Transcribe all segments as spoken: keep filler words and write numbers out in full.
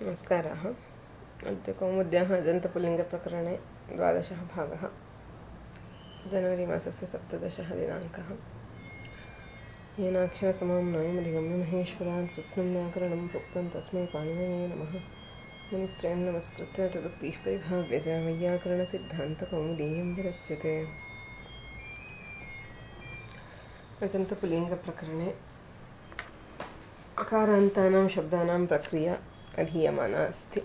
नमस्काराः। अद्य कौमुद्याः अजन्तपुल्लिङ्गप्रकरणे द्वादशः भागः। जनवरी मासस्य सप्तदशः दिनाङ्कः। येनाक्षरसमं नयमधिगम्य महेश्वरान् कृत्स्नं व्याकरणं प्रोक्तं तस्मै पाणिनये नमः। मुनित्रयं नमस्कृत्य तदुक्तिः परिभाव्य च वैयाकरणसिद्धान्तकौमुदीयं विरच्यते। अजन्तपुल्लिङ्गप्रकरणे अकारान्तानां शब्दानां प्रक्रिया अधीयमाना अस्ति।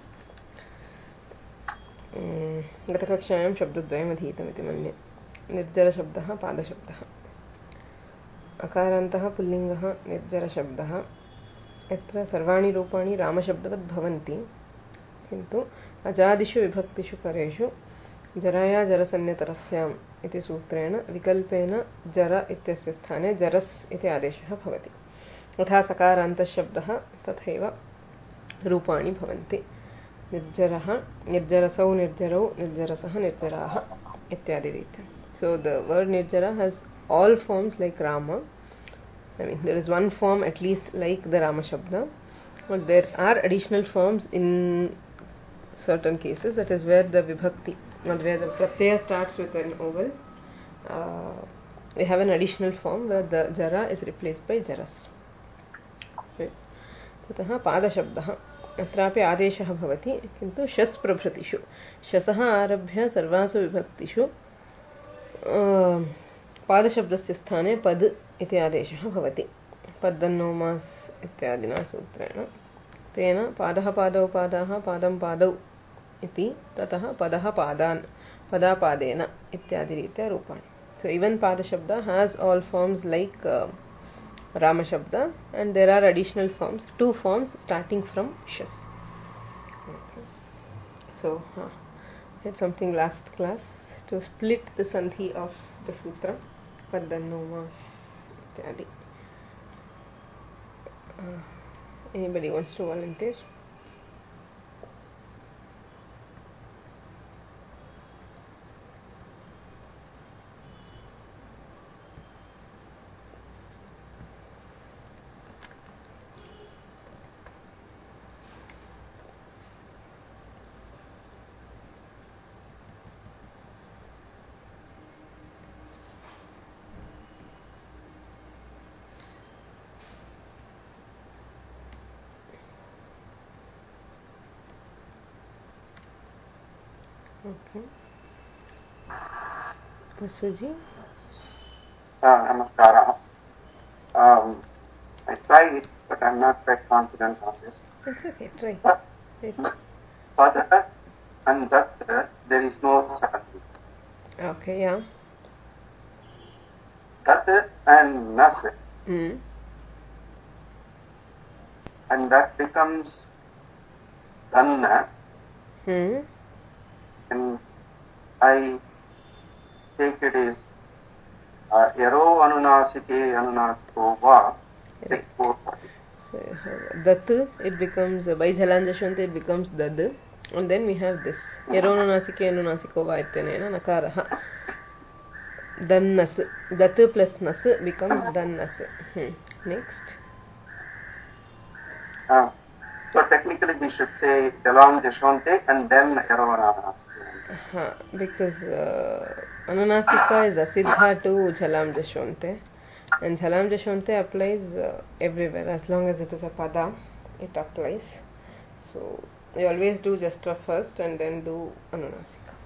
गतकक्षायां शब्दद्वयम् अधीतमिति मन्ये। निर्जरशब्दः, पादशब्दः। अकारान्तः पुल्लिङ्गः निर्जरशब्दः यत्र सर्वाणि रूपाणि रामशब्दवत् भवन्ति, किन्तु अजादिषु विभक्तिषु परेषु जराया जरसन्यतरस्याम् इति सूत्रेण विकल्पेन जर इत्यस्य स्थाने जरस् इति आदेशः भवति। यथा सकारान्तशब्दः तथैव रूपाणि भवन्ति। निर्जरः, निर्जरसौ, निर्जरौ, निर्जरसः, निर्जराः इत्यादि रीत्या. So the word nirjara has all forms like Rama. I mean, there is one form at least like the Rama Shabda, but there are additional forms in certain cases. That is where the vibhakti, or where the pratyaya starts with an vowel. Uh, we have an additional form where the jara is replaced by jaras. ततः पादशब्दः अत्रापि आदेशः भवति, किन्तु शस् प्रभृतिषु शसः आरभ्य सर्वासु विभक्तिषु पादशब्दस्य स्थाने पद इति आदेशः भवति। पद्दन्नोमास् इत्यादिना सूत्रेण तेन पादः पादौ पादाः पादं पादौ इति, ततः पदः पादान् पदापादेन इत्यादि रीत्या रूपाणि. So even padashabda has all forms like uh, Rama Shabda, and there are additional forms, two forms starting from shas. Okay. So, uh, I had something last class to split the sandhi of the sutra, Paddannomas ityadi. Uh, anybody wants to volunteer? Okay. Vasuji? Uh, Namaskara. Um, I tried it, but I'm not quite confident on this. It's okay, try. But for the and that uh, there is no certainty. Okay, yeah. That and nas, Mm. and that becomes dhanna, Hmm. and I take it is uh, yaro anunasike anunasiko va. Right. So, dat, it becomes, uh, by Jalanjashwante it becomes dad, and then we have this. Yaronunasike anunasiko va ityanena nakaraha. Dannas. Dat plus nas becomes dannas. Hmm. Next. Uh, so technically we should say Jalam Jashwante and then yaro anunasike. Uh-huh. Because uh, Anunasika is asiddha to Jhalam Jashwante, and Jhalam Jashwante applies uh, everywhere as long as it is a pada, it applies. So we always do Jastra first and then do Anunasika.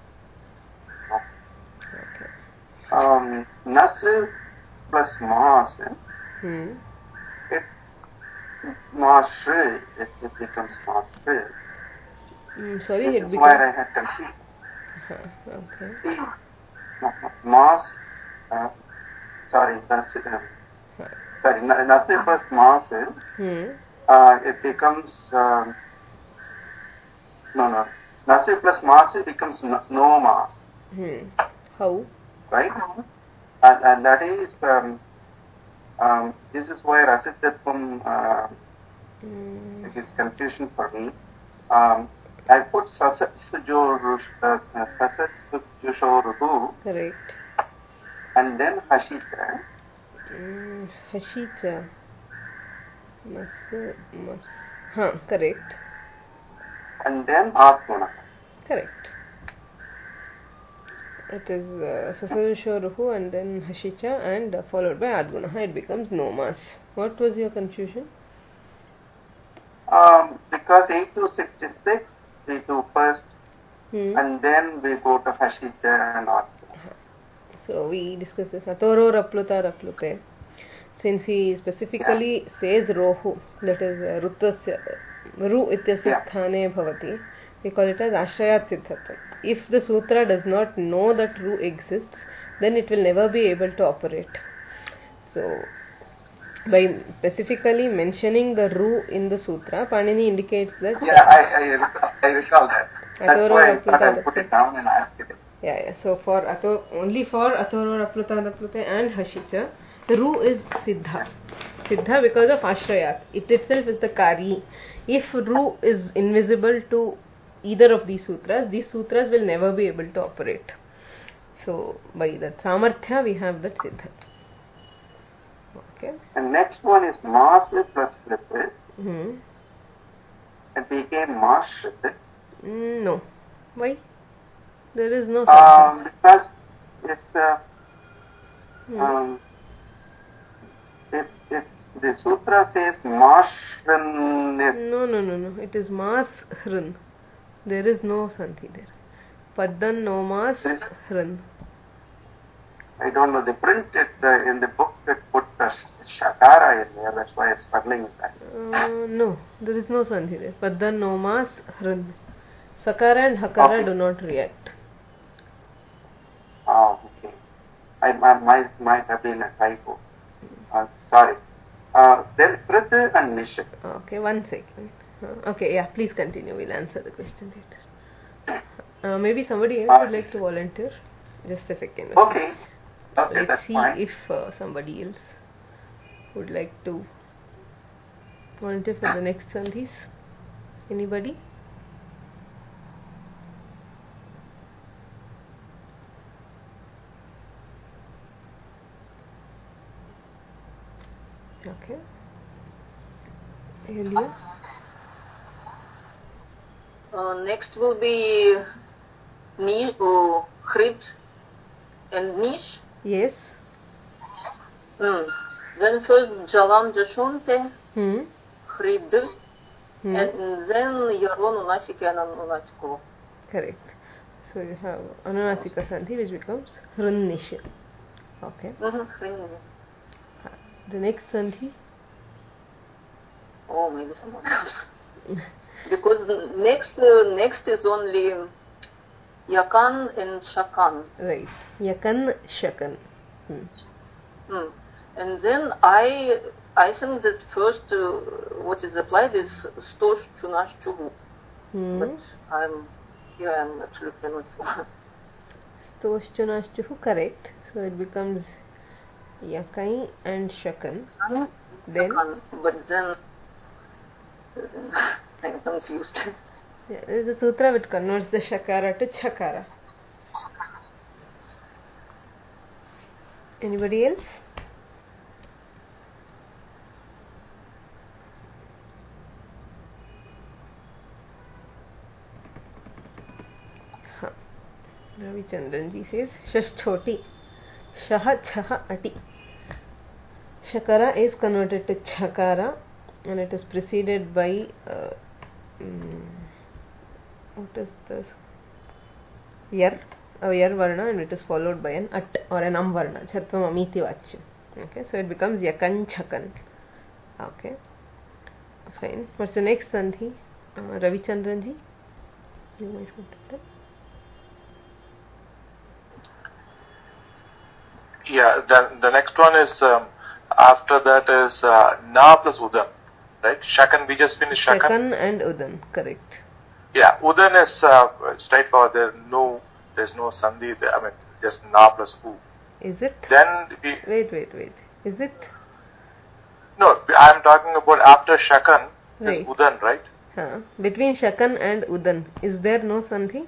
Okay. Um, nas plus mas, Hmm. it mas it, it becomes mas. Mm, sorry, This it is becomes. why I had confused. Uh-huh. Okay. Mas, uh, sorry, that's it. Um, sorry, nas plus mas, Hmm. uh, it becomes um, no no. Nas plus mas becomes no, no mas. Hmm. How? Right? And, and that is, um, um, this is where Asiddhatvam uh, Mm. it is confusion for me. Um, I put Sasat Jushoruhu Correct. and then Hashita. Mm. Hashicha. Mas, mas. Huh, correct. and then Atguna. Correct. It is uh, Sasarushoruhu and then Hashicha and uh, followed by Adgunaha. It becomes Nomas. What was your confusion? Um, because eight to sixty-six, we do first, Hmm. and then we go to Hashicha and Atguna. So we discussed this. Atoro Rapluta Raplute. Since he specifically yeah. says Rohu, that is uh, Rutasya, Ru ityasya yeah. sthane bhavati, we call it as Ashrayat Siddhatvam. If the sutra does not know that Ru exists, then it will never be able to operate. So, by specifically mentioning the Ru in the sutra, Panini indicates that... Yeah, I, I, I recall that. That's why I thought I put it down and asked it. Yeah, yeah. So, for ato, only for Atoro Rapluta Raplute and Hashicha, the Ru is Siddha. Siddha because of Ashrayat. It itself is the Kari. If Ru is invisible to either of these sutras, these sutras will never be able to operate. So, by that Samarthya, we have that Siddha. Okay. And next one is Masa plus Flipit. Hmm. It became Mashripit. Mm, no. Why? There is no um, because it's the hmm. um, it's it's the sutra says Mashrin. No, no, no, no. It is Mas Hrun. There is no Sandhi there. Paddan no Mas Hrun. I don't know. They printed uh, in the book that put uh, Shakara in there. That's why I'm struggling with that. Uh, no, there is no Sandhi there. Paddan no Mas Hrun. Sakara and Hakara okay. do not react. Oh, okay. I, I might, might have been a typo. Uh, sorry. Uh, then Prithvi and Nishit. Okay, one second. Uh, okay, yeah, please continue. We'll answer the question later. Uh, maybe somebody else uh, would like to volunteer. Just a second. Okay. Okay, Let's that's see fine. if uh, somebody else would like to volunteer for the next sandhis. Anybody? Okay. Earlier. Uh, next will be Ni, uh, Khrit and Nish. Yes. Mm. Then first Jalam Jashunte, Hmm. Khrid, Hmm. and then Yaron Unasiki and Anunasiko. Correct. So you have Anunasika Sandhi which becomes Hrunnish. Okay. Mm-hmm. The next Sandhi? Oh, maybe someone else. Because next uh, next is only Yakan and Shakan. Right. Yakan, Shakan. Hmm. Mm. And then I I think that first uh, what is applied is Stosh Chunash Chuhu. Hmm. But I'm here I'm absolutely not sure. Stosh Chunash Chuhu, correct. So it becomes Yakai and Shakan. Mm-hmm. Then? Shakan, but then I'm confused. Yeah, there is a sutra which converts the Shakara to Chakara. Anybody else? Huh. Ravi Chandran ji says Shashchoti. Shaha Chaha Ati. Shakara is converted to Chakara and it is preceded by uh, um, what is this? Yar, a Yar Varna, and it is followed by an At or an Am Varna. Chatvam Amiti Vachyam. Okay, so it becomes Yakan Chakan. Okay, fine. What's the next Sandhi? Uh, Ravi Chandran ji? You might want to tell. Yeah, the, the next one is, um, after that is uh, Na plus Udan, right? Shakan, we just finished Shakan. Shakan and Udan, correct. Yeah, Udan is uh, straightforward. There no, there's no Sandhi there. I mean, just Na plus U. Is it? Then we... Wait, wait, wait. Is it? No, I'm talking about after Shakan, right. is Udan, right? Huh. Between Shakan and Udan, is there no Sandhi?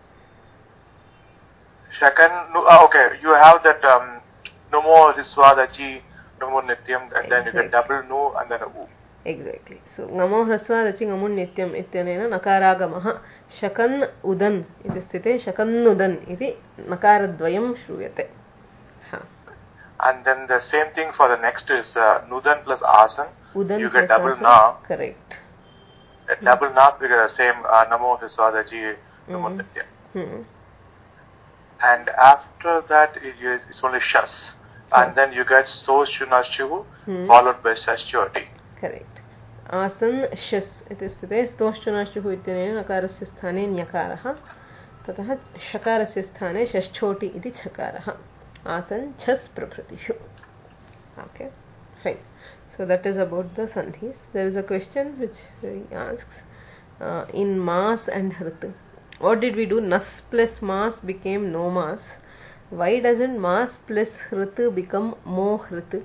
Shakan, no, uh, okay, you have that um, no more Riswadachi, no more Nityam, and then you get double no and then a U. Exactly. So ngamo hrasvadachi ngamun nityam ityanena nakaраगमः shakan udan iti sthite shakannudan iti nakaradvayam shruyate. Ha. And then the same thing for the next is uh, nudan plus asan. Udan you get plus double asan. na. Correct. Uh, double mm. na because the same uh, namo hrasvadachi ngamun nityam. Mm. And after that it is it's only shas. And then you get sto shunashu hmm. followed by shashchoti. Correct. Asan shas iti sthite sto shunashu ityanena nakarasya sthane nyakarah tatah shakarasya sthane shashchoti iti chakarah. Asan chas prabhritishu. Okay, fine. So that is about the sandhis. There is a question which he asks uh, in mas and hrit. What did we do? Nas plus mas became no mas. Why doesn't mas plus hrit become mo hrit?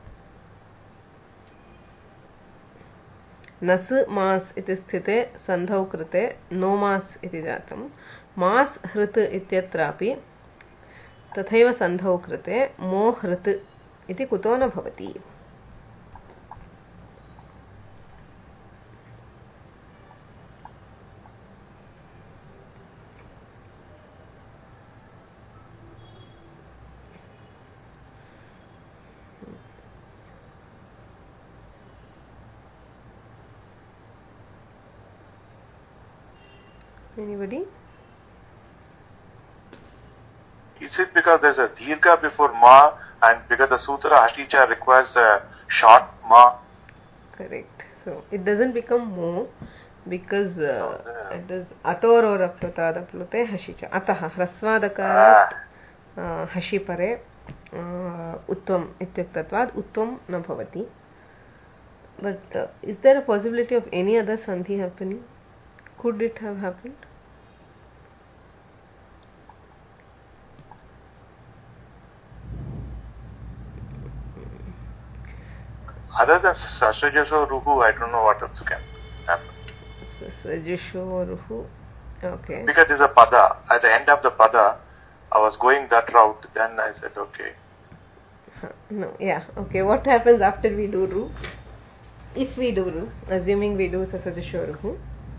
Nas mas iti sthite sandhau krite no mas iti jatam. Mas hrit ityatrapi tathaiva sandhau krite mo hrit iti kuto na bhavati. Anybody? Is it because there's a dirgha before ma and because the sutra Hashticha requires a short ma? Correct. So it doesn't become mo because uh, oh, yeah. it is ator or aplutad aplute hashicha. Ataha hrasvadakarat uh, hashipare uh, uttam ityaktatvad uttam na bhavati. But uh, is there a possibility of any other sandhi happening? Could it have happened? Other than Sasrajasho Ruhu, I don't know what else can happen. Sasrajasho Ruhu, okay. Because there's a pada. At the end of the pada, I was going that route, then I said, okay. No, yeah, okay. What happens after we do Ru? If we do Ru, assuming we do Sasrajasho Ruhu,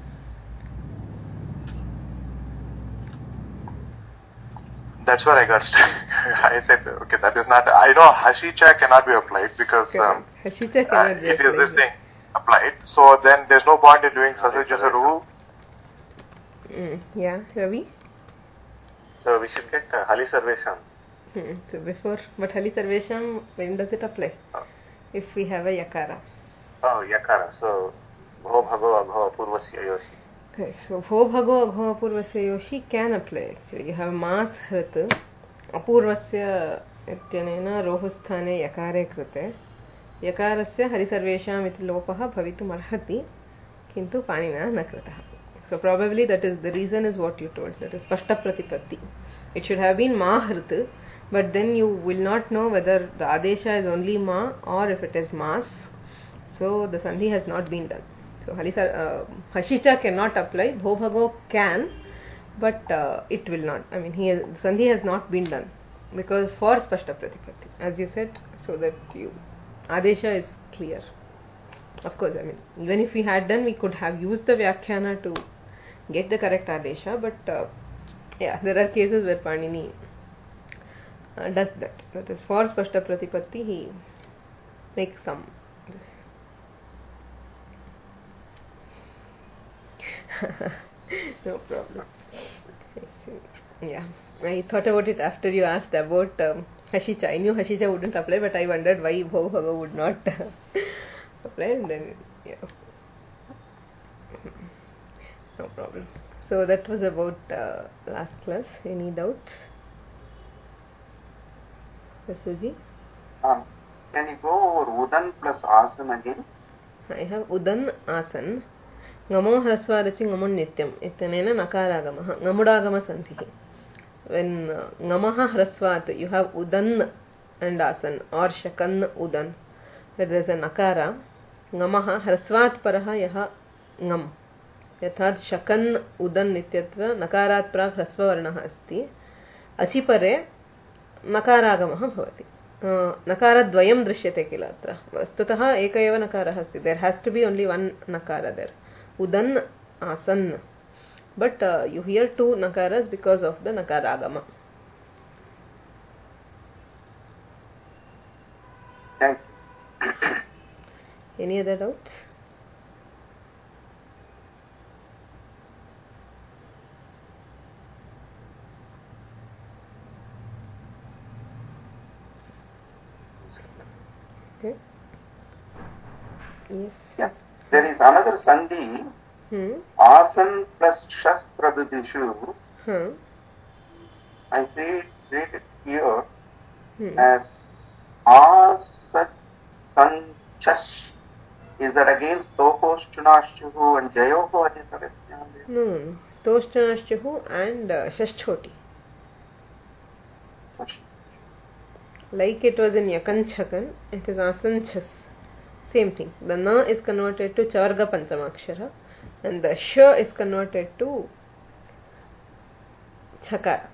that's where I got stuck. I said, okay, that is not, I know Hashicha cannot be applied because um, Hashicha cannot uh, be it applied. is this thing applied. So then there's no point in doing Sasrajasho Ruhu. Mm, yeah, Ravi? So we should get uh, Hali Sarvesham. Hmm. So before, but Hali Sarvesham, when does it apply? Oh. If we have a Yakara. Oh, Yakara. So, Bho Bhago Abho Purvasya Yoshi. Okay, so Bho Bhago Agho Apurvasya Yoshi can apply actually. You have mas hrit, Apurvasya ityanena rohusthane yakare krite, yakarasya harisarvesham iti lopaha bhavitum arhati, kintu panina na kritaha. So probably that is, the reason is what you told, that is spashta pratipatti. It should have been ma hrit, but then you will not know whether the adesha is only ma or if it is mas. So the sandhi has not been done. So uh, Hashicha cannot apply, Bho Bhago can, but uh, it will not. I mean, he has, sandhi has not been done because for spashta pratipatti, as you said, so that you adesha is clear. Of course, I mean, even if we had done, we could have used the vyakhyana to get the correct adesha, but uh, yeah, there are cases where Panini uh, does that. That is for spashta pratipatti, he makes some. No problem. Yeah, I thought about it after you asked about um, Hashicha. I knew Hashicha wouldn't apply, but I wondered why Bho Bhago would not apply, and then yeah, no problem. So that was about uh, last class. Any doubts, Vasuji? Um, can you go over Udan plus Asan again? I have Udan Asan. Ngamo hrasvadachi ngamon nityam ityanena nakaragamaha ngamudagama sandhi. When uh, ngamaha hrasvat, you have udan and asan or shakan udan. There is a nakara. Ngamaha hrasvat paraha yaha ngam. Yathat shakan udan ityatra nakarat prag hrasva varnaha asti. Achipare nakaragamaha bhavati. नकारद्वयं दृश्यते किल अत्र वस्तुतः एक एव नकारः अस्ति there has to be only one नकार there उदन् आसन् but uh, you hear two nakaras because of the nakaragama. Thank you. Any other doubts? Okay. Yes. Yeah. There is another sandhi. Hmm. Asan plus shas prabhudishu. Hmm. I read, read it here Hmm. as asat san chas. Is that again stokoshtunashchuhu and jayoho adhitarasya? No, no. Stoshthanashchuhu and uh, shashchoti. Like it was in yakanchakan, it is asanchas. Same thing. The na is converted to chavarga panchamakshara. And the sh is converted to chakara.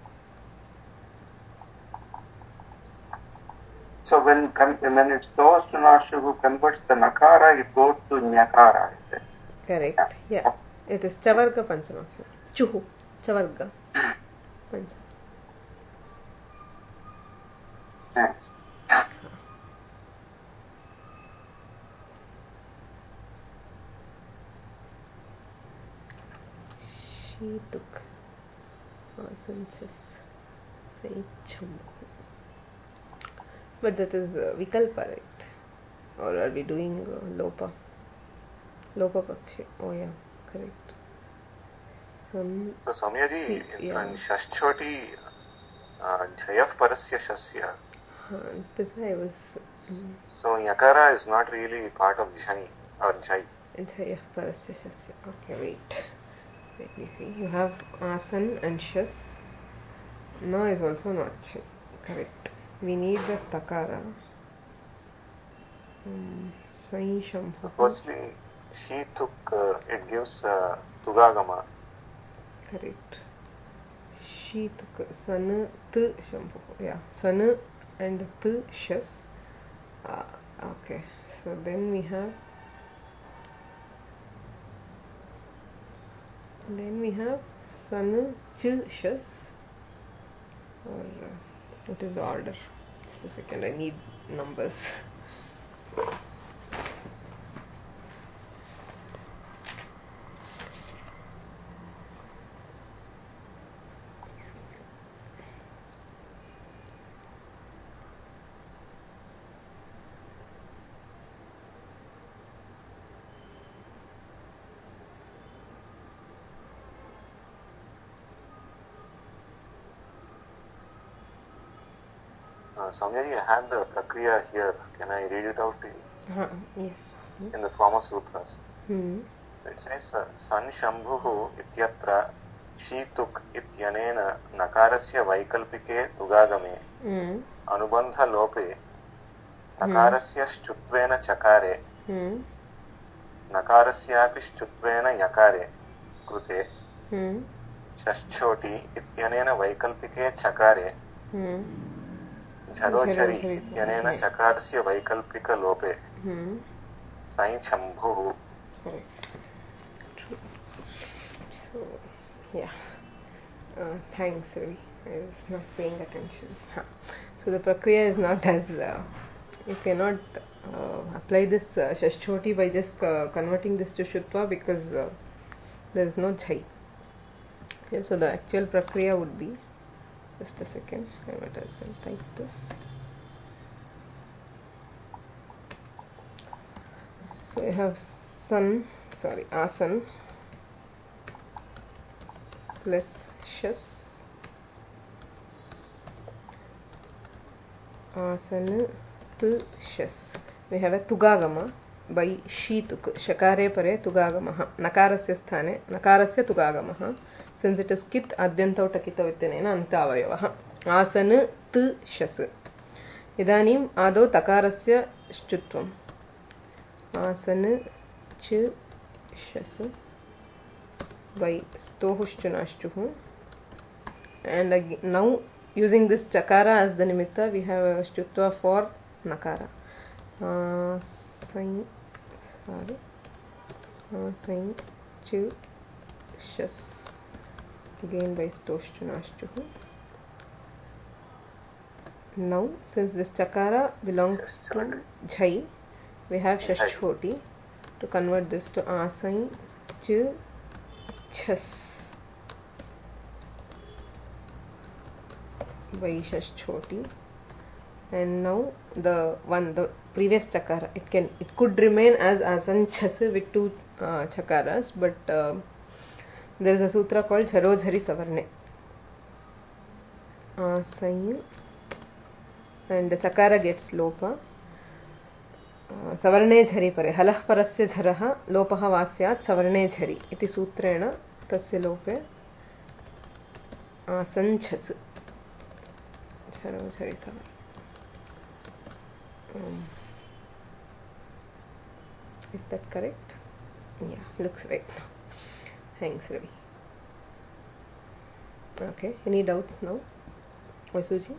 So when when it's Stostunashu who converts the nakara, it goes to nyakara. Is it? Correct. Yeah. yeah. It is chavarga panchamakshara. Chuhu. Chavarga. Pancha. Thanks. She took asanchas saicham. But that is uh, vikalpa, right? Or are we doing uh, lopa? Lopa pakshi. Oh yeah, correct. Some So Samyaji, in yeah. front shashchoti uh, jayaf parasya shasya. Uh, this I was. Um, So yakara is not really part of jhai or jai. Jayah parasya shasya. Okay, wait. Let me see. You have asan and shas. No is also not chai. Correct. We need the takara. Um, Sai Shambhu. So firstly, she took, uh, it gives uh, tugagama. Correct. She took san t Shambhu. Yeah. San and t shas. Uh, okay. So then we have. Then we have san ch shas. Or uh, what is the order? Just a second, I need numbers. Uh, Samyaji, I have the prakriya here. Can I read it out to you? Uh, yes. In the form of sutras. Hmm. It says, San Shambhuhu ityatra Shituk ityanena nakarasya vaikalpike tugagame Hmm. anubandha lope nakarasya shchutvena chakare Hmm. nakarasyapi shchutvena yakare krute Hmm. shashchoti ityanena vaikalpike chakare Hmm. झरोझरि झरोझरि इत्यनेन चकारस्य वैकल्पिकलोपे Hmm. सै शम्भुः. Correct. True. So, yeah. Uh, thanks, Ravi. I was not paying attention. Huh. So the prakriya is not as uh, you cannot uh, apply this uh, shashchoti by just uh, converting this to shutva because uh, there is no chai. Okay, so the actual prakriya would be. Just a second, I might as well type this. So I have san, sorry, asan plus shas, asan tu shas. We have a tugagama by shi tuk, shakare pare tugagamaha, nakarasya sthane, nakarasya tugagamaha. Since it is kit adyantau takitau ityanena antavayavah. Asan t shas. Idanim ado takarasya shchutvam. Asan ch shas by stohushchunashchuhu. And again, now using this chakara as the nimitta, we have a shtutva for nakara. Uh, sain, sorry. Uh, sain, chu, shas. Again by stoshchunashchuhu. Now, since this chakara belongs to jhai, we have shashchoti. To convert this to asain, chu, chas. By shashchoti. And now the one, the previous chakara, it can, it could remain as asan chas with two uh, chakaras, but uh, there is a sutra called Jharo Jhari Savarne. Asain, and the chakara gets lopa. Uh, Savarne Jhari pare. Halah parasya jharaha lopaha vasyat Savarne Jhari. Iti sutrena tasya lope asan chas. Jharo Jhari Savarne. Um, is that correct? Yeah, looks right now. Thanks, Ravi. Okay, any doubts now? Vasuji?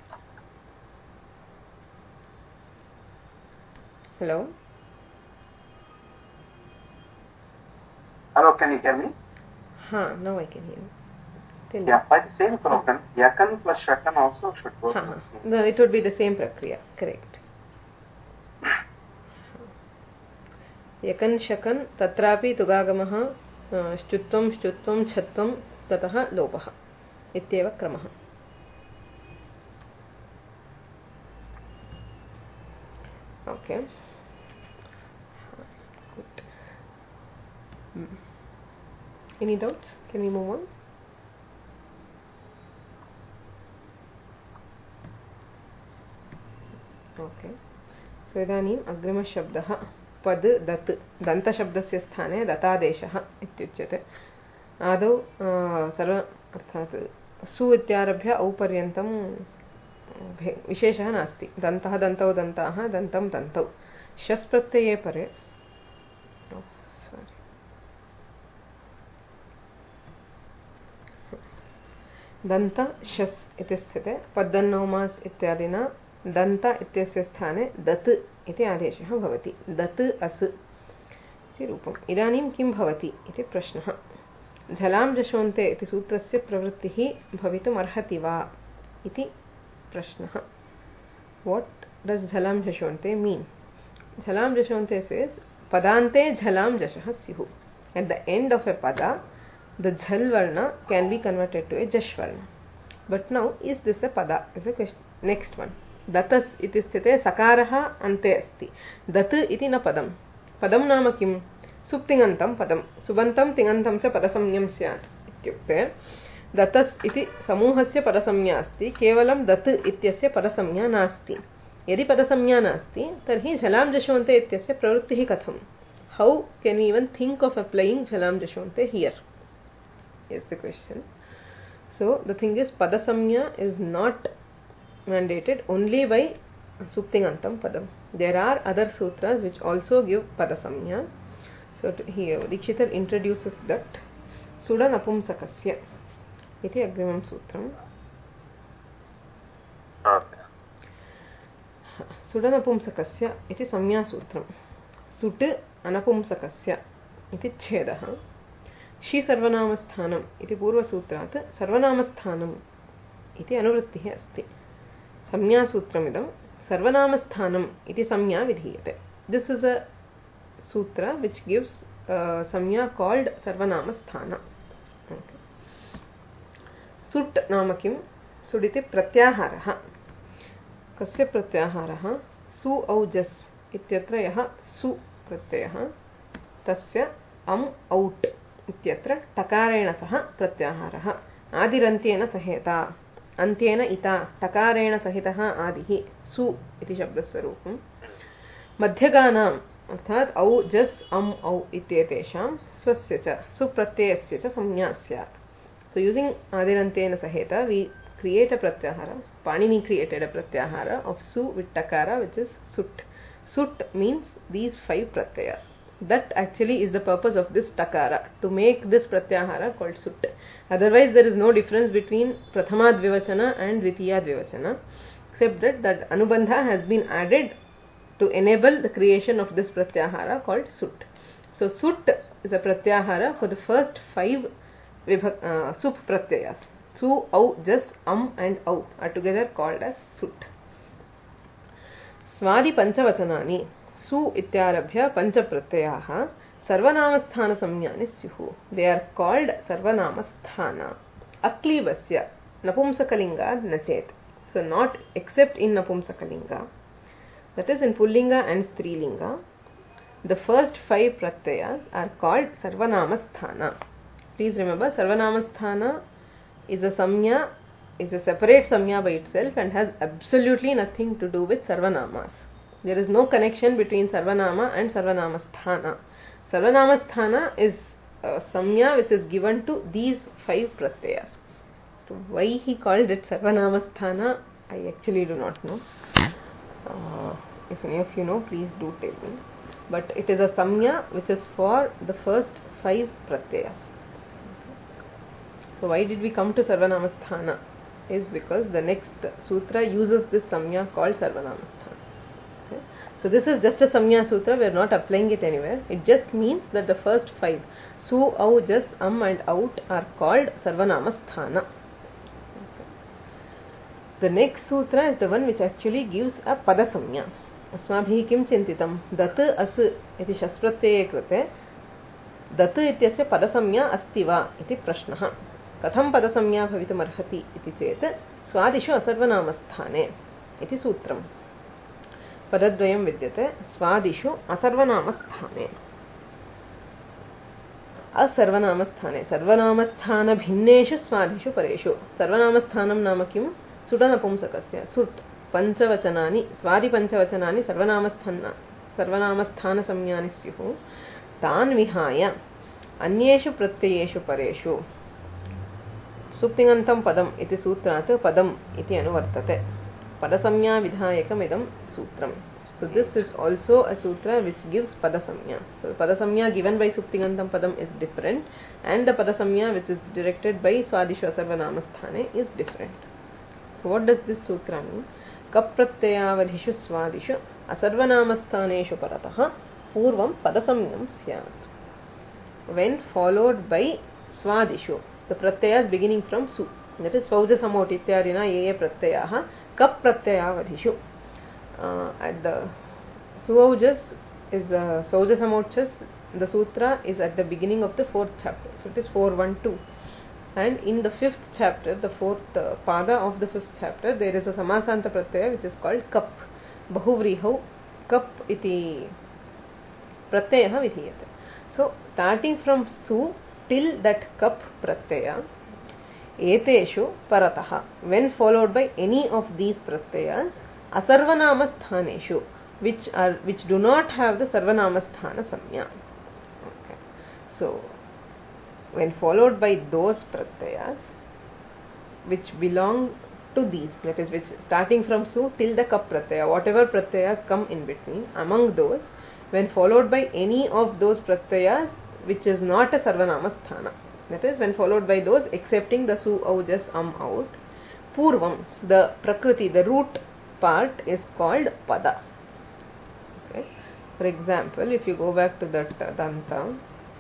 Hello? Hello, can you hear me? Huh, now I can hear you. Tell Yeah, me. by the same token, yakan plus shakan also should work. Huh, huh. No, it would be the same prakriya, correct. Yakan shakan tatrapi tugagamaha shchutvam shchutvam chhatvam tataha lopaha ityeva kramaha. Okay. Good. Hmm. Any doubts? Can we move on? Okay. So idanim agrima shabdaha पद दत् दंत शब्दस्य स्थाने दतादेशः इत्युच्यते. आदौ सर्व अर्थात् सु इत्यारभ्य औ पर्यन्तं विशेषः नास्ति. दन्तः दन्तौ दन्ताः दन्तं दन्तौ. शस् प्रत्यये परे दन्त शस् इति स्थिते पद्दन्नौमास् इत्यादिना दन्त इत्यस्य स्थाने दत् इति आदेशः भवति. दत् अस् इति रूपम्. इदानीं किं भवति इति प्रश्नः. झलां जशोन्ते इति सूत्रस्य प्रवृत्तिः भवितुम् अर्हति वा इति प्रश्नः. What does झलां जशोन्ते mean? झलां जशोन्ते says पदान्ते झलां जशः स्युः. At the end of a pada, the jhal varna can be converted to a jash varna. But now, is this a pada? Is a question. Next one. Datas iti sthite sakaraha ante asti. Dat iti na padam. Padam nama kim? Suptingantam padam. Subantam tingantam cha padasamnyam syat. Ityukte datas iti samuhasya padasamnya asti. Kevalam dat ityasya padasamnya nasti. Yadi padasamnya nasti, tarhi jhalam jashonte ityasya pravrittihi katham. How can we even think of applying jhalam jashonte here? Is the question. So the thing is, padasamnya is not mandated only by suptingantam padam. There are other sutras which also give padasamnya. So to, here Dikshitar introduces that Suda Napumsakasya iti agrimam sutram. Okay. Suda Napumsakasya iti samnya sutram. Sut anapumsakasya iti chhedaha. Shi sarvanamasthanam iti purva sutrat sarvanamasthanam iti anuvrittihi asti. Samnya sutramidam sarvanamasthanam iti samnya vidhiyate. This is a sutra which gives uh, samnya called sarvanamasthana. Okay. Sut nama kim? Suditi pratyaharaha. Kasya pratyaharaha? Su au jas ityatra yaha su pratyayah tasya am out ityatra takarena saha pratyaharaha. Adirantena saheta अन्त्येन इता टकारेण सहितः आदिः सु इति शब्दस्वरूपम्. मध्यगानाम् अर्थात् औ जस् अम् औ इत्येतेषां स्वस्य च सुप्रत्ययस्य च संज्ञा स्यात्. So using आदिरन्त्येन सहेत we create a pratyahara. Panini created a pratyahara of su with takara, which is sut. Sut means these five pratyayas. That actually is the purpose of this takara, to make this pratyahara called sut. Otherwise there is no difference between prathama dvivachana and dvitiya dvivachana, except that that anubandha has been added to enable the creation of this pratyahara called sut. So sut is a pratyahara for the first five vibhak, uh, sup pratyayas. Su, au, jas, am and au are together called as sut. Swadi panchavachanani. Su ityarabhya pancha pratyayaha sarvanamastthana samyani syuhu. They are called sarvanamasthana. Aklivasya napumsakalinga nachet. So not except in napumsakalinga. That is in pullinga and strilinga. The first five pratyayas are called sarvanamasthana. Please remember, sarvanamasthana is a samya, is a separate samya by itself and has absolutely nothing to do with sarvanamas. There is no connection between sarvanama and sarvanamasthana. Sarvanamasthana is a samya which is given to these five pratyayas. So why he called it sarvanamasthana, I actually do not know. Uh, if any of you know, please do tell me. But it is a samya which is for the first five pratyayas. So why did we come to sarvanamasthana? Is because the next sutra uses this samya called sarvanamasthana. Okay. So this is just a samya sutra, we are not applying it anywhere. It just means that the first five, su, au, jas, am and out, are called sarvanamasthana. Okay. The next sutra is the one which actually gives a pada samya. Asmabhihi kim chintitam dat as iti shaspratyaya krite dat ityasya pada samya asti va iti prashnah. Katham pada samya bhavitum arhati iti chet swadishu asarvanamasthane iti sutram. Padadvayam vidyate swadishu asarvanamasthane. Asarvanamasthane sarvanamasthana bhinneshu swadishu pareshu. Sarvanamassthanam nama kim? Sudanapumsakasya sut panchavachanani swadi panchavachanani sarvanamasthana sarvanamasthana samyani syuhu tan vihaya anyeshu pratyayeshu pareshu suptingantam padam iti sutrat padam iti anuvartate padasamya vidhayakam idam sutram. So this is also a sutra which gives padasamya. So padasamya given by suptingantam padam is different and the padasamya which is directed by swadishu asarvanamasthane is different. So what does this sutra mean? Kapratyayavadhishu swadishu asarvanamassthaneshu paratah purvam padasamyam syat. When followed by swadishu, the pratyayas beginning from su, that is svauja samot ityadina ye ye pratyayaha kapratyayavadhishu. Uh, at the suaujas is uh, svauja samochas, the sutra is at the beginning of the fourth chapter. So it is four one two. And in the fifth chapter, the fourth uh, pada of the fifth chapter, there is a samasanta pratyaya which is called kap. Bahuvrihau kap iti pratyayaha vidhiyate. So starting from su till that kap pratyaya, eteshu parataha, when followed by any of these pratyayas, asarvanamassthaneshu, which are which do not have the sarvanamasthana samya. Okay. So when followed by those pratyayas which belong to these, that is which starting from su till the kap pratyaya, whatever pratyayas come in between, among those, when followed by any of those pratyayas which is not a sarvanamasthana, that is when followed by those excepting the su, au, jas, am, out, purvam, the prakriti, the root part is called pada. Okay. For example, if you go back to that uh, danta,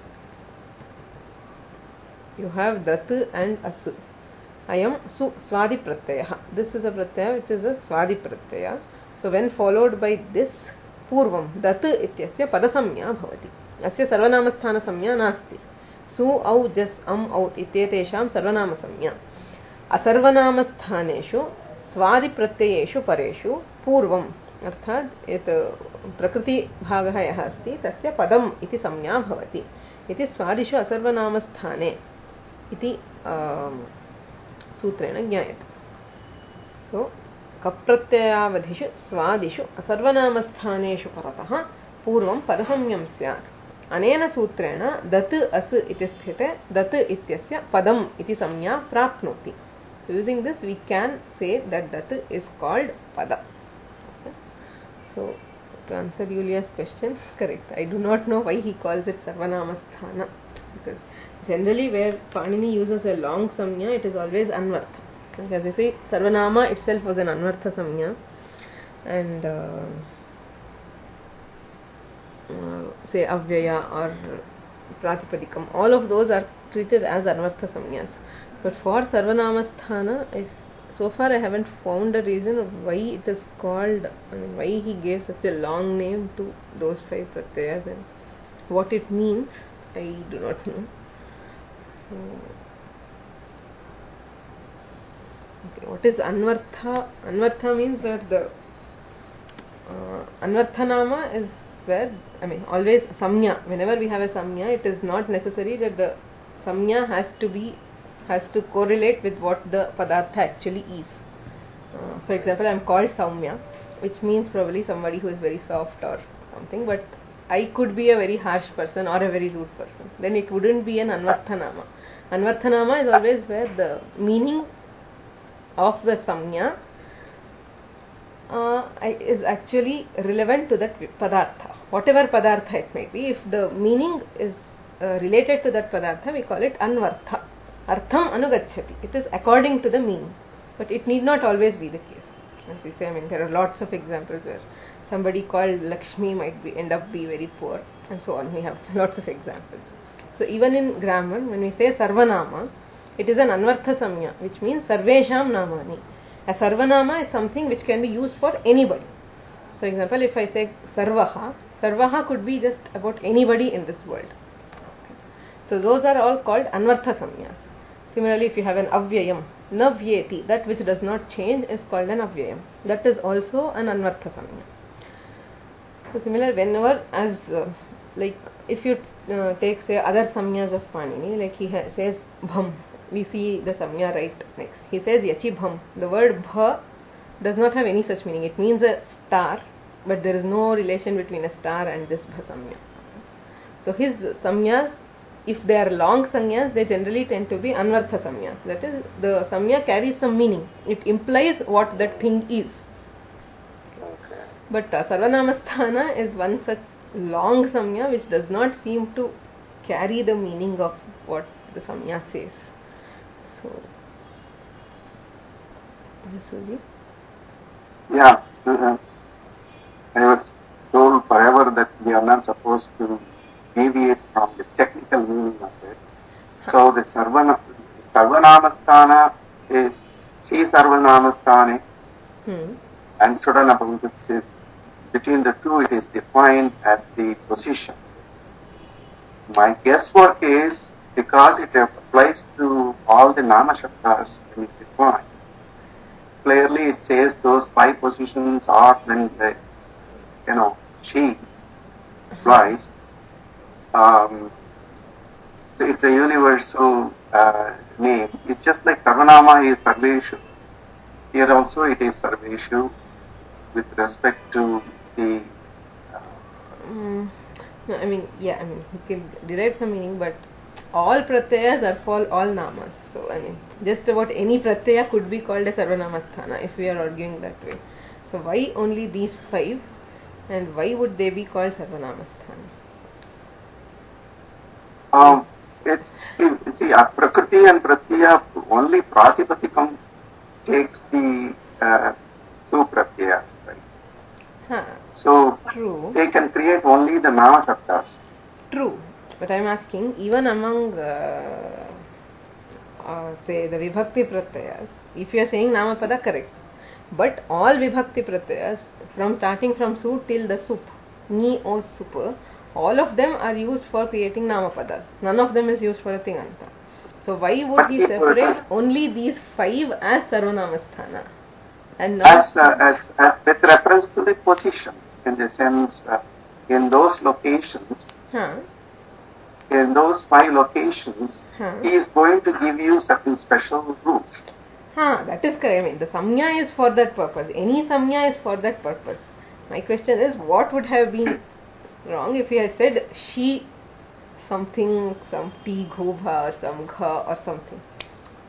you have dat and as. I am su swadi pratyaya. This is a pratyaya which is a swadi pratyaya. So when followed by this purvam dat ityasya padasamya bhavati. Asya sarvanamasthana samya nasti. Su, au, jas, am, out ityetesham sarvanamasamya. Asarvanamassthaneshu swadi pratyayeshu pareshu purvam अर्थात एत प्रकृति भागः यः अस्ति तस्य पदम् इति संज्ञा भवति इति स्वादिषु असर्वनामस्थाने इति सूत्रेण ज्ञायते. सो कप्रत्ययावधिषु स्वादिषु असर्वनामस्थानेषु परतः पूर्वं पदसंज्ञं स्यात्. अनेन सूत्रेण दत् अस् इति स्थिते दत् इत्यस्य पदम् इति संज्ञा प्राप्नोति. So using this we can say that dat is called pada. Okay. So to answer Yulia's question, correct. I do not know why he calls it Sarvanamasthana, because generally where Panini uses a long samnya, it is always Anvartha. As you say, Sarvanama itself was an Anvartha samnya, and uh, uh, say Avyaya or Pratipadikam, all of those are treated as Anvartha samnyas. But for Sarvanamasthana, is so far I haven't found a reason of why it is called, I mean, why he gave such a long name to those five pratyayas, and what it means, I do not know. So, okay, what is Anvartha? Anvartha means where the uh, Anvarthanama is where, I mean, always samnya. Whenever we have a samnya, it is not necessary that the samnya has to be has to correlate with what the padartha actually is. Uh, for example, I am called Saumya, which means probably somebody who is very soft or something, but I could be a very harsh person or a very rude person. Then it wouldn't be an Anvarthanama. Anvarthanama is always where the meaning of the Samnya uh, is actually relevant to that padartha. Whatever padartha it may be, if the meaning is uh, related to that padartha, we call it Anvartha. Artham anugacchati. It is according to the meaning, but it need not always be the case. As we say, I mean, there are lots of examples where somebody called Lakshmi might be end up be very poor, and so on. We have lots of examples. So even in grammar, when we say Sarvanama, it is an Anvartha Samya, which means Sarvesham Namani. A Sarvanama is something which can be used for anybody. For example, if I say Sarvaha, Sarvaha could be just about anybody in this world. Okay. So those are all called Anvartha Samyas. Similarly, if you have an Avyayam, Navyeti, that which does not change is called an Avyayam. That is also an Anvartha Samya. So similar, whenever as uh, like if you uh, take say other Samyas of Panini, like he ha- says Bham, we see the Samya right next. He says Yachi Bham. The word Bha does not have any such meaning. It means a star, but there is no relation between a star and this Bha Samya. So his Samyas, if they are long samyas, they generally tend to be Anvartha samyas. That is, the samya carries some meaning. It implies what that thing is. Okay. But uh, Sarvanamasthana is one such long samya which does not seem to carry the meaning of what the samya says. So, Visuji? Yeah, uh, I was told forever that we are not supposed to deviate from the technical meaning of it. So the Sarvana, Sarvanamasthana is Shri Sarvanamasthane Hmm. and Shudanabhangutsi. Between the two, it is defined as the position. My guesswork is because it applies to all the Nama Shabdas when it defined. Clearly, it says those five positions are when the, you know, she applies. Um, so it's a universal uh, name. It's just like Sarvanama is Sarveshu. Here also it is Sarveshu with respect to the. Uh, Mm. No, I mean, yeah, I mean, he can derive some meaning, but all pratyayas are for all namas. So, I mean, just about any pratyaya could be called a Sarvanamasthana if we are arguing that way. So, why only these five, and why would they be called Sarvanamasthana? Um, it, it, see, uh, Prakriti and Pratyaya, only Pratipatikam takes the uh, Supratyayas, right? Huh. So, True. they can create only the Nama Shabdas. True. But I am asking, even among, uh, uh, say, the Vibhakti Pratyayas, if you are saying Namapada, correct. But all Vibhakti Pratyayas, from starting from Su till the Sup, Ni, O, Supa, all of them are used for creating Namapadas. None of them is used for a Tinganta. So why would he separate only these five as Sarvanamasthana? And not As, uh, as, as with reference to the position, in the sense, uh, in those locations, huh? in those five locations, Huh? he is going to give you certain special rules. Huh, that is correct. I mean, the Samnya is for that purpose. Any Samnya is for that purpose. My question is, what would have been wrong if he had said she something, some T Gobha or some Gha or something.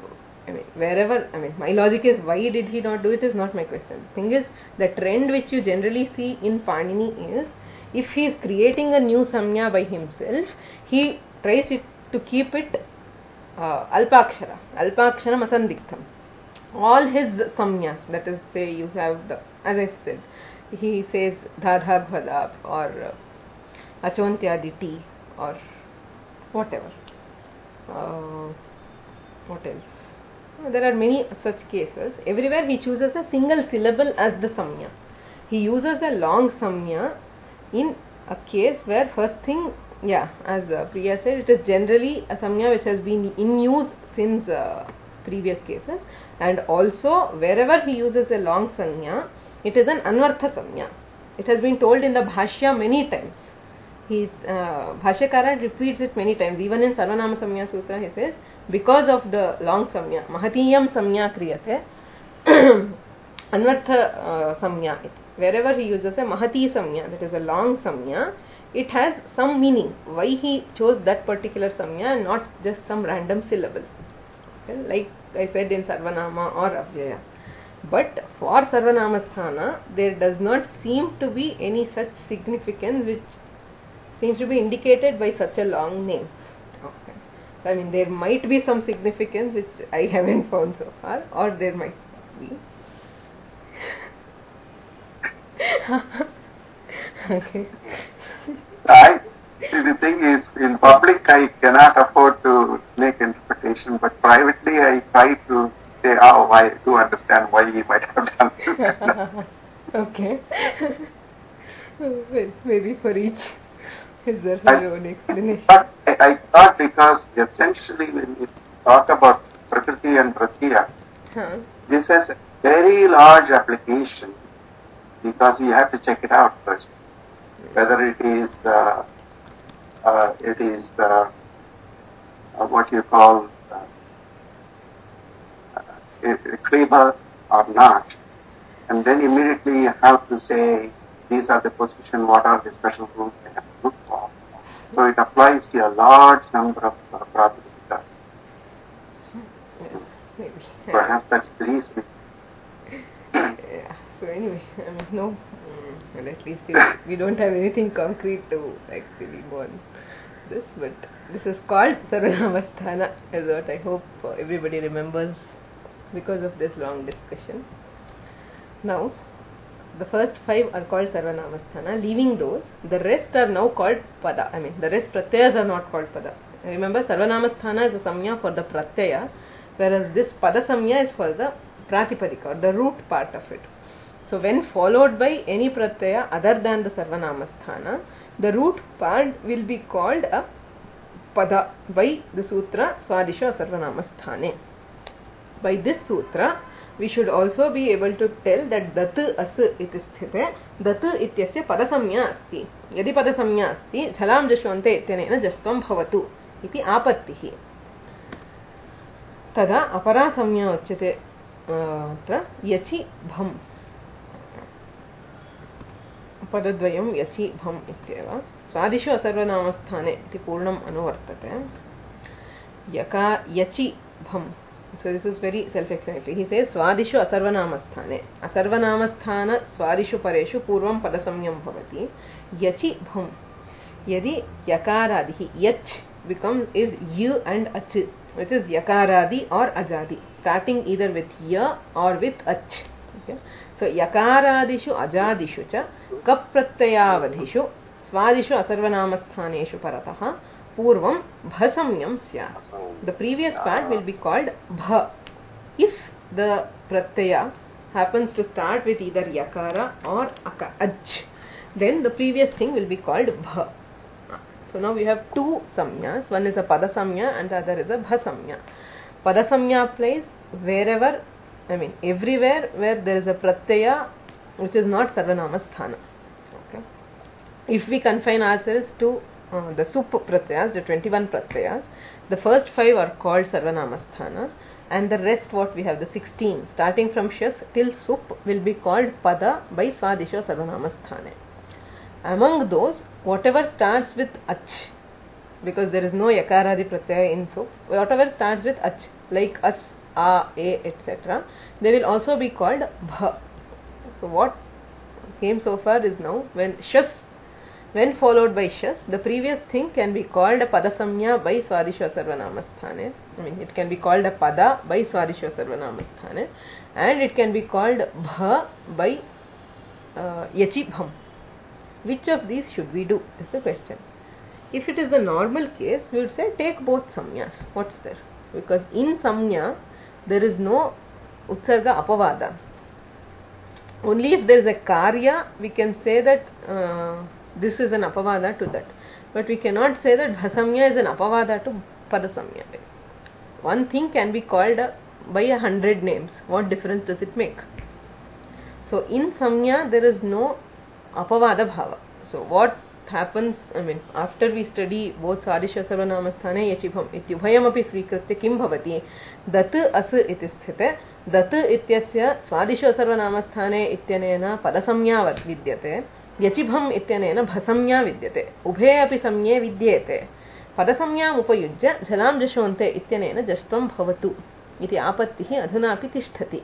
I mean, wherever, I mean, my logic is why did he not do it is not my question. The thing is, the trend which you generally see in Panini is, if he is creating a new samnya by himself, he tries it to keep it uh, alpakshara, alpaksharam asandiktam. All his samnyas, that is, say you have the, as I said, he says dhadha ghvalap or uh, achontyaditi or whatever. Uh, what else? There are many such cases. Everywhere he chooses a single syllable as the samnya. He uses a long samnya in a case where first thing, yeah, as uh, Priya said, it is generally a samnya which has been in use since uh, previous cases, and also wherever he uses a long samnya, it is an anvartha samnya. It has been told in the Bhashya many times. He, uh, Bhashyakara repeats it many times. Even in Sarvanama Samnya Sutra he says, because of the long samnya, Mahatiyam samnya kriyate, anvartha uh, samnya. Wherever he uses a Mahati samnya, that is a long samnya, it has some meaning. Why he chose that particular samnya and not just some random syllable. Okay? Like I said in Sarvanama or Avyaya. But for Sarvanamasthana, there does not seem to be any such significance which seems to be indicated by such a long name. Okay. I mean, there might be some significance which I haven't found so far, or there might be. Okay. I, the thing is, in public I cannot afford to make interpretation, but privately I try to say, oh, I do understand why he might have done this. Okay. Well, maybe for each is there her own explanation. But I, I thought because essentially when we talk about Prakriti and Pratya, huh. this has a very large application because you have to check it out first. Whether it is uh, uh, it is uh, uh, what you call uh, uh, Kriba or not, and then immediately you have to say these are the position, what are the special rules they have to look for. So it applies to a large number of uh, Pratipadika. Yeah, maybe. Perhaps that's the reason. Yeah. So anyway, I mean, no, mm, well, at least you, we don't have anything concrete to actually go on this, but this is called Sarvanamasthana, is what I hope uh, everybody remembers because of this long discussion. Now, the first five are called Sarvanamasthana. Leaving those, the rest are now called Pada. I mean, the rest Pratyayas are not called Pada. Remember, Sarvanamasthana is a samnya for the Pratyaya, whereas this Pada samnya is for the Pratipadika, or the root part of it. So when followed by any pratyaya other than the Sarvanamasthana, the root part will be called a pada by the sutra Swadisho Sarvanamasthane. By this sutra, we should also be able to tell that dat as iti sthite, dat ityasya padasamya asti. Yadi padasamya asti, jhalam jashvante ityanena jastvam bhavatu iti apattihi. Tada apara samya uchyate atra yachi bham. पदद्वयं यचि भम इत्येव स्वादिषु असर्वनामस्थाने इति पूर्णम् अनुवर्तते यका यचि भम. So this is very self-explanatory. He says स्वादिषु असर्वनामस्थाने असर्वनामस्थान स्वादिषु परेषु पूर्वं पदसंज्ञं भवति यचि भम. यदि यकारादिः यच becomes is y and ach, which is yakaradi or ajadi, starting either with ya or with ach. Okay. So yakaradishu ajadishu cha kap pratyayavadhishu swadishu asarvanamasthāneshu paratah purvam bhasamyam syat. The previous part will be called bha if the pratyaya happens to start with either yakara or aj, then the previous thing will be called bha. So now we have two samyas. One is a pada samya and the other is a bha samya. Pada samya applies wherever, I mean everywhere where there is a pratyaya which is not sarvanamasthana. Okay. If we confine ourselves to uh, the sup pratyayas, the twenty-one pratyayas, the first five are called sarvanamasthana, and the rest what we have, the sixteen starting from shas till sup, will be called pada by swadisha sarvanamasthane. Among those, whatever starts with ach, because there is no yakaradi pratyaya in sup, whatever starts with ach, like as a, a, et cetera, they will also be called bha. So what came so far is now when shas, when followed by shas, the previous thing can be called a padasamya by swadisha sarvanamasthane. I mean, it can be called a pada by swadisha sarvanamasthane, and it can be called bha by uh, yachibham. Which of these should we do is the question. If it is the normal case, we would say take both samyas. What's there? Because in samya there is no utsarga apavada. Only if there is a karya we can say that uh, this is an apavada to that. But we cannot say that bhasamya is an apavada to padasamya. One thing can be called a, by a hundred names. What difference does it make? So in samya there is no apavada bhava. So what happens, I mean, after we study both swadisha sarvanamasthane yachibham ityubhayam api svikritya kim bhavati dat as iti sthite dat ityasya swadisha sarvanamasthane ityanena padasamya vidyate yachibham ityanena bhasamya vidyate ubhe api samye vidyete padasamyam upayujya jalam jashonte ityanena jastvam bhavatu iti apattihi adhuna api tisthati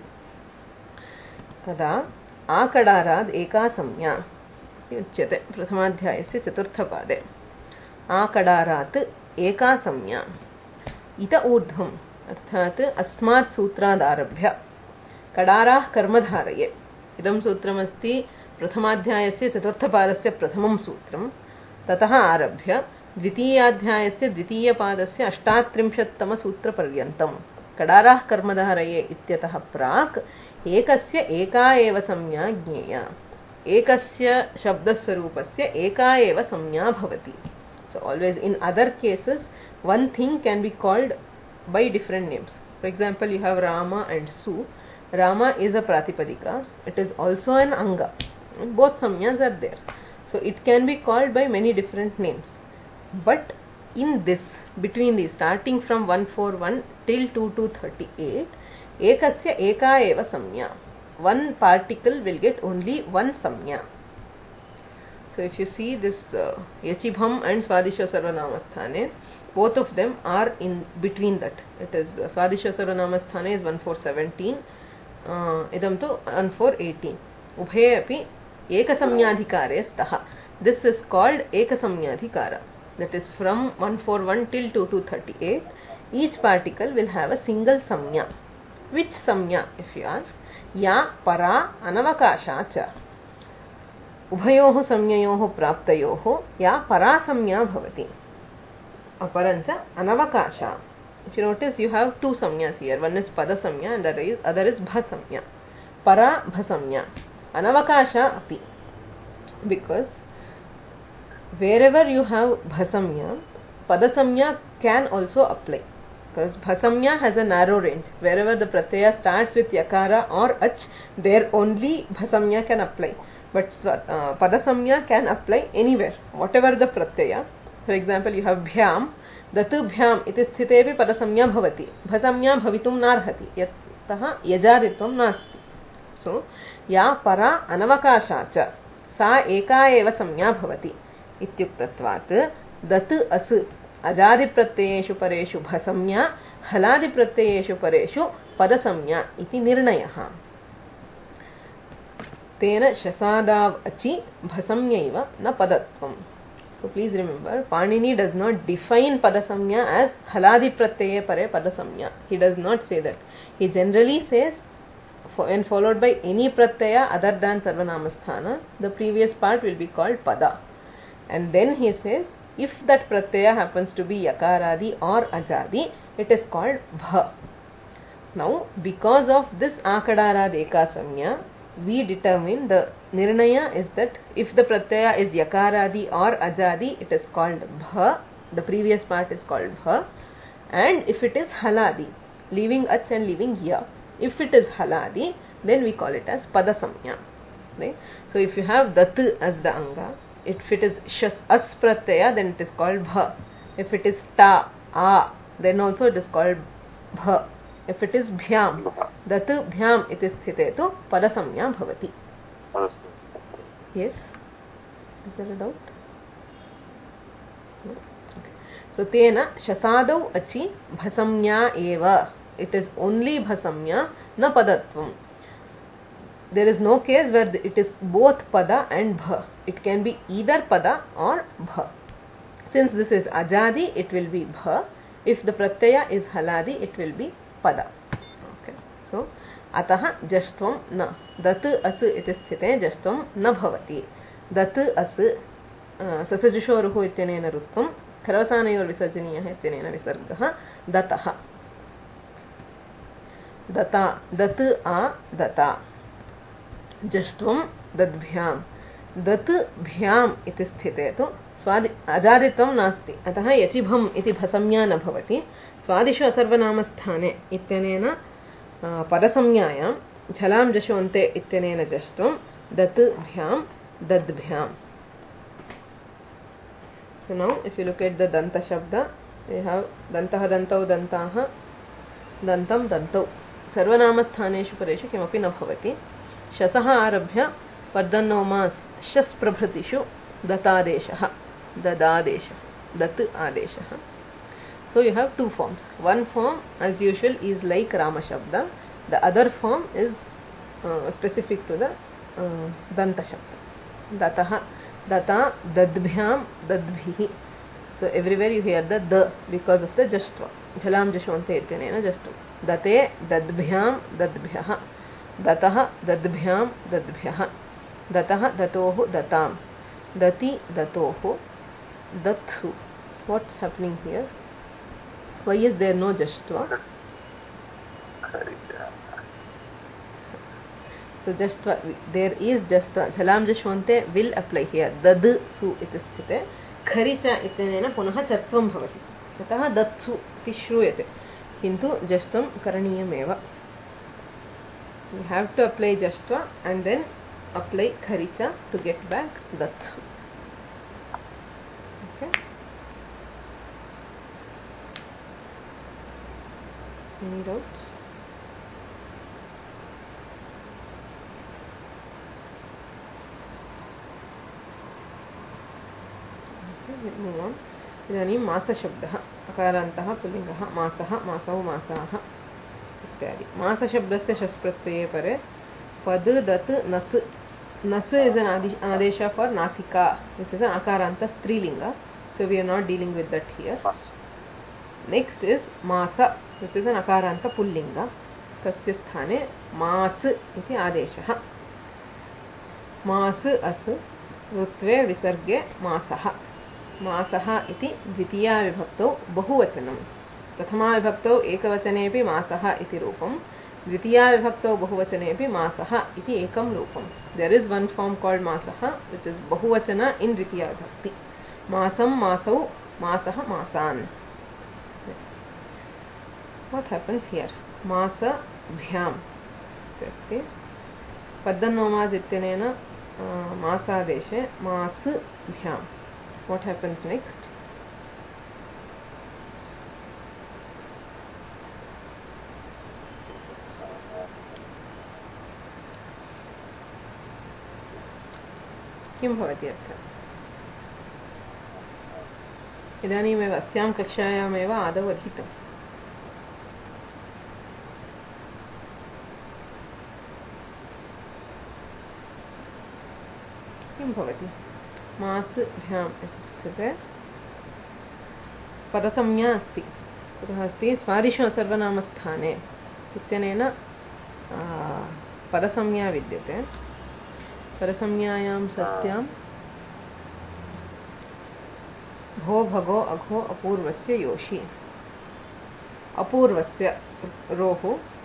tada akadaraad eka samya उच्यते प्रथमाध्यायस्य चतुर्थपादे आकडारात् एका संज्ञा इत ऊर्ध्वम् अर्थात् अस्मात् सूत्रादारभ्य कडाराः कर्मधारये इदं सूत्रमस्ति प्रथमाध्यायस्य चतुर्थपादस्य प्रथमं सूत्रं ततः आरभ्य द्वितीयाध्यायस्य द्वितीयपादस्य अष्टात्रिंशत्तमसूत्रपर्यन्तं कडाराः कर्मधारये इत्यतः प्राक् एकस्य एका एव संज्ञा ज्ञेया ekasya shabdaswarupasya eka eva samnya bhavati. So always in other cases one thing can be called by different names. For example, you have Rama and Su. Rama is a pratipadika. It is also an anga. Both samnyas are there. So it can be called by many different names. But in this, between these, starting from one forty-one till twenty-two thirty-eight, ekasya eka eva samnya. One particle will get only one samnya. So if you see this uh, yachibham and swadisha sarvanamasthane, both of them are in between that. It is uh, swadisha sarvanamasthane is one four seventeen, uh, idam to one four eighteen. Ubhe api ekasamnyadhikare staha. This is called ekasamnyadhikara. That is from one forty-one till twenty-two thirty-eight. Each particle will have a single samnya. Which samnya, if you ask? या परा अनवकाशा च उभयोः संज्ञयोः प्राप्तयोः या परा संज्ञा भवति अपरञ्च अनवकाशा. If you notice, you have two samnyas here. One is pada samnya and other is, other is bha samnya. Para bha samnya. Anavakasha api. Because wherever you have bha samnya, pada samnya can also apply. Because bhasamya has a narrow range. Wherever the pratyaya starts with yakara or ach, there only bhasamya can apply. But uh, padasamya can apply anywhere, whatever the pratyaya. For example, you have bhyam, datu bhyam iti sthitevi padasamya bhavati. Bhasamya bhavitum narhati. Yataha yajaditvam nasti. So, ya para anavakasha cha sa eka eva samya bhavati. Ityuktatvat datu asu अजादि प्रत्ययेषु परेषु भसंज्ञा हलादि प्रत्ययेषु परेषु पदसंज्ञा इति निर्णयः. तेन शसादाव अचि भसंज्ञैव न पदत्वम्. So please remember, Panini does not define padasamya as haladi pratyaya pare padasamya. He does not say that. He generally says when followed by any pratyaya other than sarvanamasthana, the previous part will be called pada. And then he says, if that pratyaya happens to be yakaradi or ajadi, it is called bha. Now, because of this akadarad eka samya, we determine the nirnaya is that if the pratyaya is yakaradi or ajadi, it is called bha. The previous part is called bha. And if it is haladi, leaving ach and leaving ya, if it is haladi, then we call it as padasamya. Right? So, if you have dat as the anga, if it is shas as pratyaya, then it is called bha. If it is ta, a, then also it is called bha. If it is bhyam, datu bhyam iti sthitetu padasamya bhavati. Yes? Is there a doubt? No? Okay. So, tena shasadau achi bhasamnya eva it is only bhasamya, na padatvam. There is no case where it is both pada and bha. It can be either pada or bha. Since this is ajadi, it will be bha. If the pratyaya is haladi, it will be pada. Okay. So, ataha jashtvam na. Dat as iti sthite jashtvam na bhavati. Dat as sasajushoruhu ityanena rutvam. खरवसानयोर् विसर्जनीयः इत्यनेन विसर्गः दतः दता दत् आ दता जष्ट्वं दद्भ्यां दत् भ्याम् इति स्थिते तु स्वादि अजादित्वं नास्ति अतः यचिभम् इति भसंज्ञा न भवति स्वादिषु असर्वनामस्थाने इत्यनेन पदसंज्ञायां झलां जशोन्ते इत्यनेन जष्ट्वं दत् भ्यां दद्भ्याम्. So now if you look at the danta shabda, we have dantah dantau dantaha dantam dantau. Sarvanama sthaneshu pareshu kimapi na bhavati. Shasaha arabhya paddanomas shas prabhratishu datadeshaha dadadesha dat adeshaha. So you have two forms. One form as usual is like Rama shabda. The other form is uh, specific to the uh, danta shabda. Dataha data dadbhyam dadbhihi. So everywhere you hear the the because of the jashtva. Jhalam jashvante ityanena jashtva. Date dadbhyam dadbhyah. Datah dadbhyam dadbhyah. Datah datohu datam. Dati datohu dathu. What's happening here? Why is there no jashtva? So jashtva, there is jashtva. Jhalam jashvante will apply here. Dad su iti sthite. Kharicha ityanena punaha chartvam bhavati. Atah datsu iti shruyate. Kintu jashtvam karaniyameva. You have to apply jashtva and then apply kharicha to get back datsu. Okay. Any doubts? Move on. इदानीं मासशब्दः अकारान्तः पुल्लिङ्गः मासः मासौ मासाः इत्यादि. मासशब्दस्य शस्प्रत्यये परे पद दत् नस्. Nas is an adesha for nasika, which is an akaranta strilinga. So we are not dealing with that here. Next is masa, which is an akaranta pullinga. Tasya sthane mas iti adeshaha. Mas as rutve visarge masaha. मासः इति द्वितीया विभक्तौ बहुवचनं. प्रथमा विभक्तौ एकवचनेपि मासः इति रूपं, द्वितीया विभक्तौ बहुवचनेपि मासः इति एकं रूपं. There is one form called मासः व्हिच इज बहुवचन इन द्वितीया विभक्ति. मासं मासौ मासः मासान्. What happens here? मासभ्याम् अस्ति. पद्दन्नोमाज् इत्यनेन मासादेशे मासभ्याम्. What happens next? किं भवति अत्र? इदानीमेव अस्यां कक्षायामेव आदौ अधीतम्. किं भवति? मासभ्याम् इति स्थिते पदसंज्ञा अस्ति. कुतः अस्ति? स्वादिषु असर्वनामस्थाने इत्यनेन पदसंज्ञा विद्यते. पदसंज्ञायां सत्यां भो भगो अघो अपूर्वस्य योषि. अपूर्वस्य रोः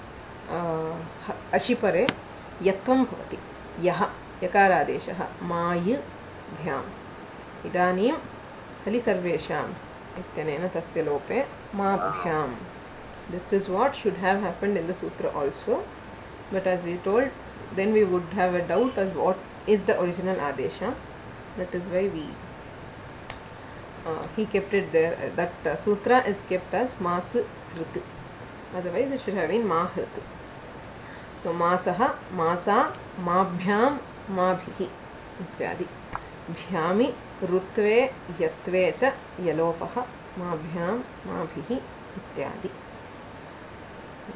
अशिपरे यत्वं भवति. यः यकारादेशः. माय् भ्याम्. इदानीं हलि सर्वेषाम् इत्यनेन तस्य लोपे माभ्याम्. This is what should have happened in the sutra also, but as we told, then we would have a doubt as what is the original adesha. That is why we uh, he kept it there. That uh, sutra is kept as mas hrit. Otherwise it should have been ma hrit. So masah, masa, mabhyam, mabhihi इत्यादि. भ्यामि ऋत्वे यत्वे च यलोपः माभ्यां माभिः इत्यादि.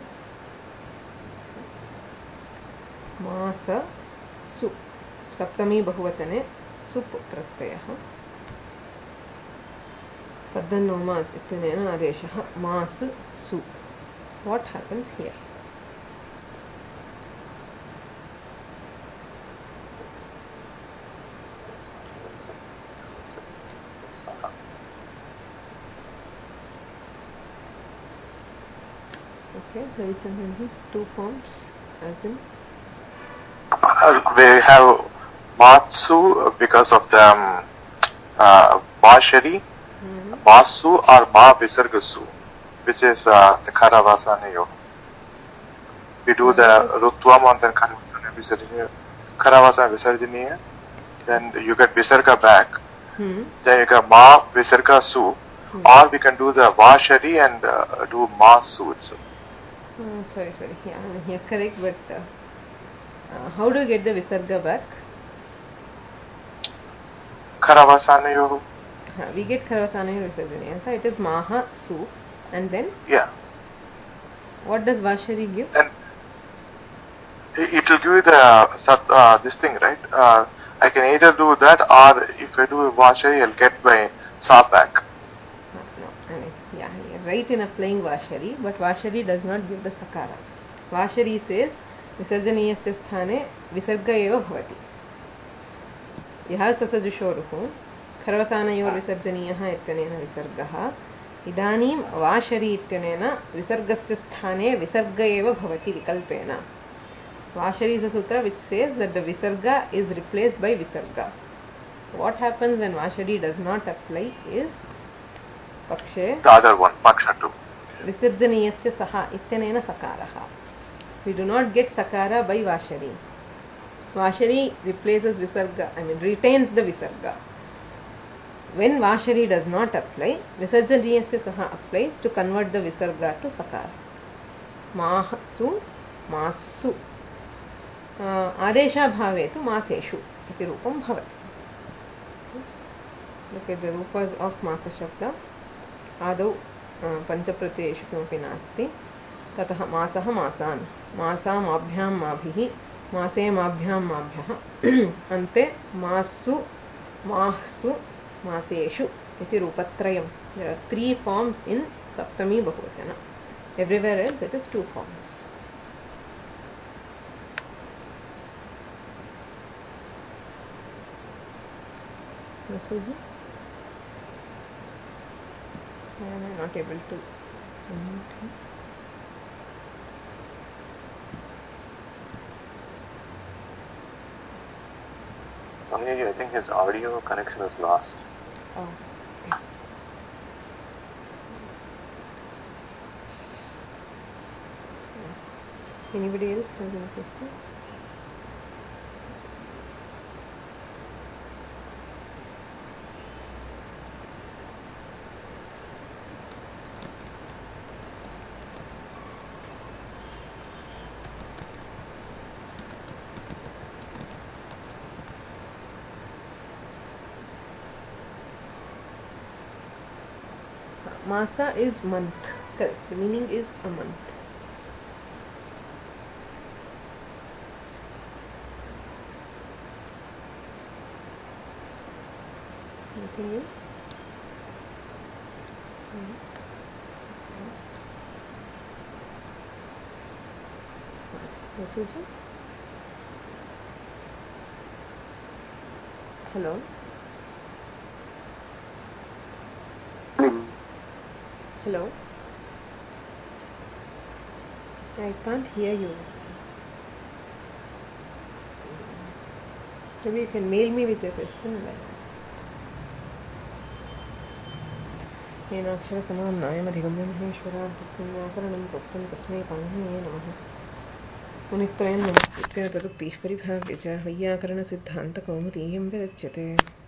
माससु सप्तमी बहुवचने सुप् प्रत्ययः तद्दन्नो मास् इत्यनेन आदेशः माससु. What happens here? Okay, there is two forms as in Uh, we have Matsu because of the um, uh, Vashari, mm-hmm. Masu or Ma Visargasu, which is uh, the Karavasanayo. We do the Rutvam and then Karavasana Visarjaniya, Karavasana Visarjaniya, then you get Visarga back, mm-hmm. then you get Ma Visarga Su, mm-hmm. or we can do the Vashari and uh, do Masu itself. Oh, sorry, sorry, yeah, I'm here correct, but uh, uh, how do you get the Visarga back? Karavasanayo. Uh, we get Karavasanayo Visarjaniya, so it is Maha Su, and then? Yeah. What does Vashari give? And it will give you the uh, this thing, right? Uh, I can either do that, or if I do Vashari, I'll get my Sa back. Uh, no, I mean, yeah, you're right in applying Vashari, but Vashari does not give the Sakara. Vashari says, Visarjaniyasya sthane Visarga eva bhavati. Yaha sasajushoruhu Karavasanayor Visarjaniyaha ityanena Visargaha Idanim Vashari ityanena Visargasya sthane Visarga eva bhavati vikalpena. Vashari is a sutra which says that the Visarga is replaced by Visarga. What happens when Vashari does not apply is Pakshe The other one, Paksha two. Visarjaniyasya saha ityanena Sakaraha. We do not get Sakara by Vashari. Vashari replaces Visarga, I mean retains the Visarga. When Vashari does not apply, Visarjaniyasya saha applies to convert the Visarga to Sakara. Mahasu, Masu. Uh, Adesha bhave tu Maseshu iti rupam bhavati. Look at the rupas of Masa Shabda. Adau panchapratyeshu kimapi nasti. ततः मासः मासान् मासामाभ्यां माभिः मासे माभ्यां माभ्यः अन्ते मासु मासु मासेषु इति रूपत्रयम्. There are three forms in Saptami Bahuvachana. Everywhere else it is two forms. Masuji? I am not able to unmute him. I think his audio connection is lost. Oh, okay. Anybody else has any questions? Masa is month. Correct. The meaning is a month. Anything else? Masuji? Hello? Hello? I can't hear you. Maybe you can mail me with your question. येनाक्षरसमं नायमधिगम्य महेश्वरार्थसंज्ञाकरणं प्रोक्तं तस्मै पाणिनीये नमः. मुनित्रयं नमस्कृत्य तदुक्तीः परिभाव्य च वैयाकरणसिद्धान्तकौमुदीयं विरच्यते.